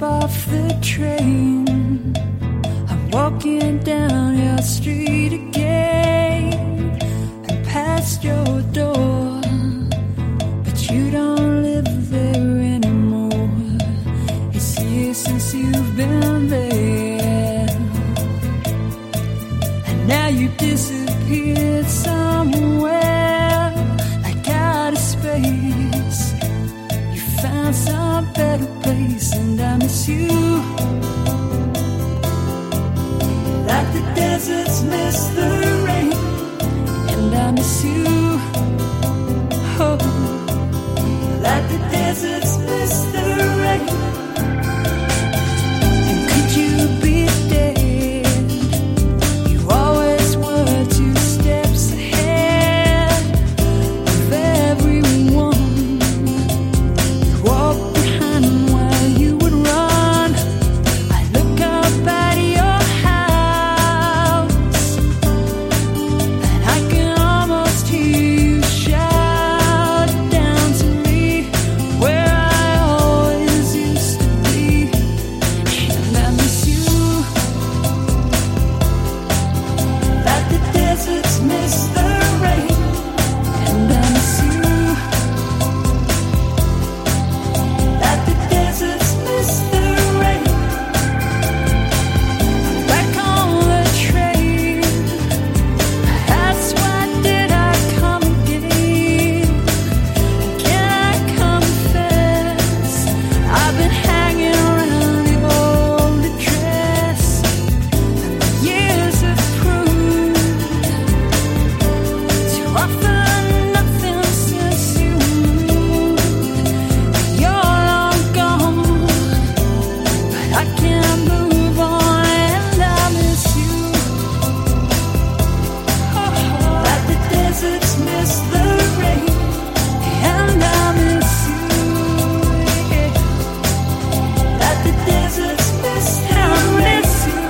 off the train, I'm walking down your street again and past your door, but you don't live there anymore. It's years since you've been there, and now you disappeared somewhere like out of space. You found some better place, and I miss you like the deserts miss the rain, and I miss you, oh, like the deserts miss the rain. And could you be dead? You always were 2 steps ahead of everyone. You walked behind while you would run. I look up at your house, and I can almost hear you shout down to me where I always used to be. And I miss you like the deserts miss the rain, and I miss you like the deserts miss the rain. Back on the train, that's why did I come again? Can I confess, I've been hanging around the old address, and the years have proved to offer nothing since you moved. You're long gone, but I can't move on, and I miss you. Like the deserts miss the rain, and I miss you. Like the deserts miss the rain.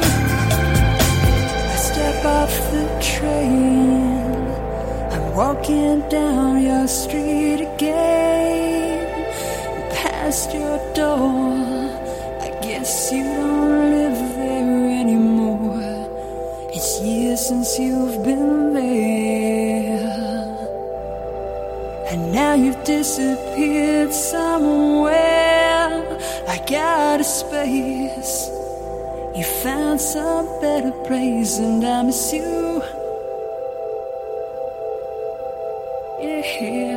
I step off the train, I'm walking down your street again, past your door. I guess you don't live there anymore. It's years since you've been there, and now you've disappeared somewhere like out of space. You found some better place, and I miss you. Yeah,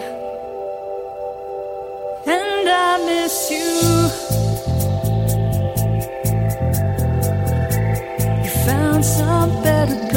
and I miss you. You found some better place.